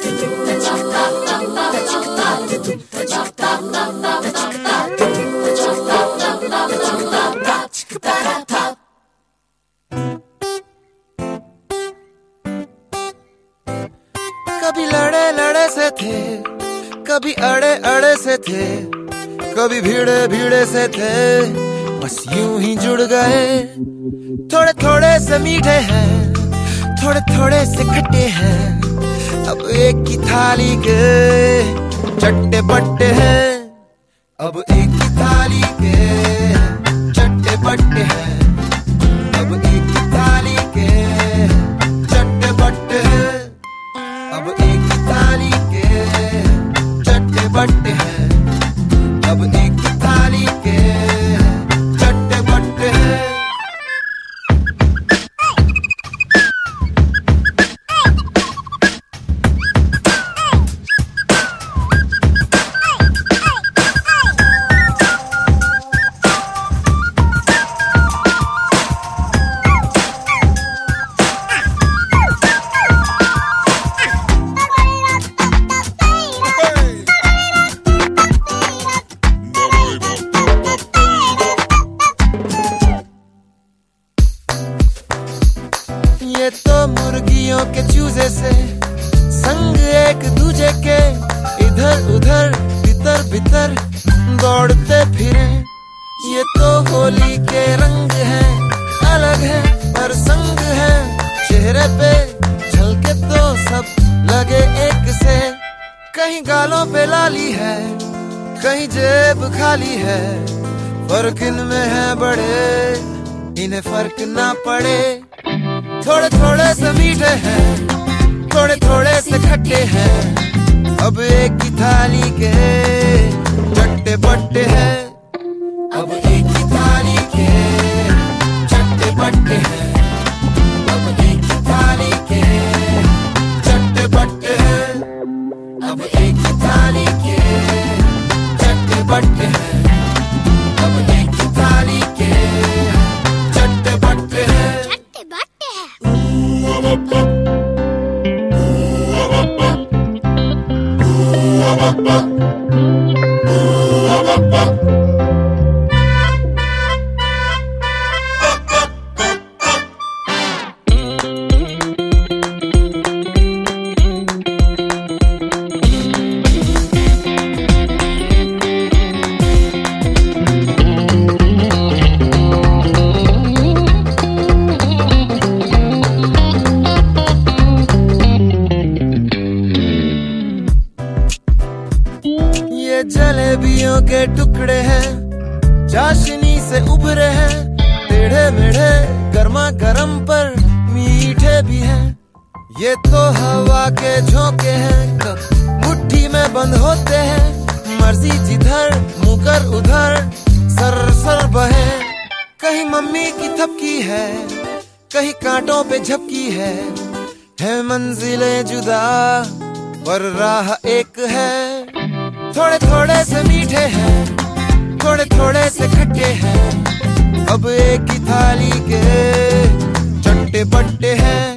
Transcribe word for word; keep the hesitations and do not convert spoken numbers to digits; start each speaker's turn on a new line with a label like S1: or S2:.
S1: कभी लड़े लड़े से थे, कभी अड़े अड़े से थे, कभी भीड़े भीड़े से थे, बस यूं ही जुड़ गए। थोड़े थोड़े से मीठे हैं, थोड़े थोड़े से खट्टे हैं, अब एक की थाली के चट्टे बट्टे हैं। अब एक की थाली के चट्टे बट्टे हैं, अब एक की थाली के चट्टे बट्टे हैं, अब एक की थाली के चट्टे बट्टे हैं, अब एक की थाली के चट्टे बट्टे हैं। ये तो मुर्गियों के चूजे से संग एक दूजे के इधर उधर भीतर भीतर दौड़ते फिरे। ये तो होली के रंग हैं, अलग है पर संग है, चेहरे पे झलके तो सब लगे एक से। कहीं गालों पे लाली है, कहीं जेब खाली है, फर्क इनमें है बड़े, इन्हें फर्क ना पड़े। थोड़े थोड़े से मीठे हैं, थोड़े थोड़े से खट्टे हैं, अब एक की थाली के चट्टे बट्टे हैं, अब एक की थाली के चट्टे बट्टे हैं, अब एक की थाली के चट्टे बट्टे हैं, अब एक की थाली के चट्टे बट्टे हैं, अब एक की थाली के चट्टे बट्टे हैं। ये जलेबियों के टुकड़े हैं, चाशनी से उभरे हैं, टेढ़े मेढ़े गर्मा गर्म पर मीठे भी हैं। ये तो हवा के झोंके हैं, कब मुट्ठी में बंद होते हैं, मर्जी जिधर मुकर उधर सर सर बहे। कहीं मम्मी की थपकी है, कहीं कांटों पे झपकी है, है मंजिलें जुदा पर राह एक है। थोड़े थोड़े से मीठे हैं, थोड़े थोड़े से खट्टे हैं, अब एक की थाली के चट्टे बट्टे हैं।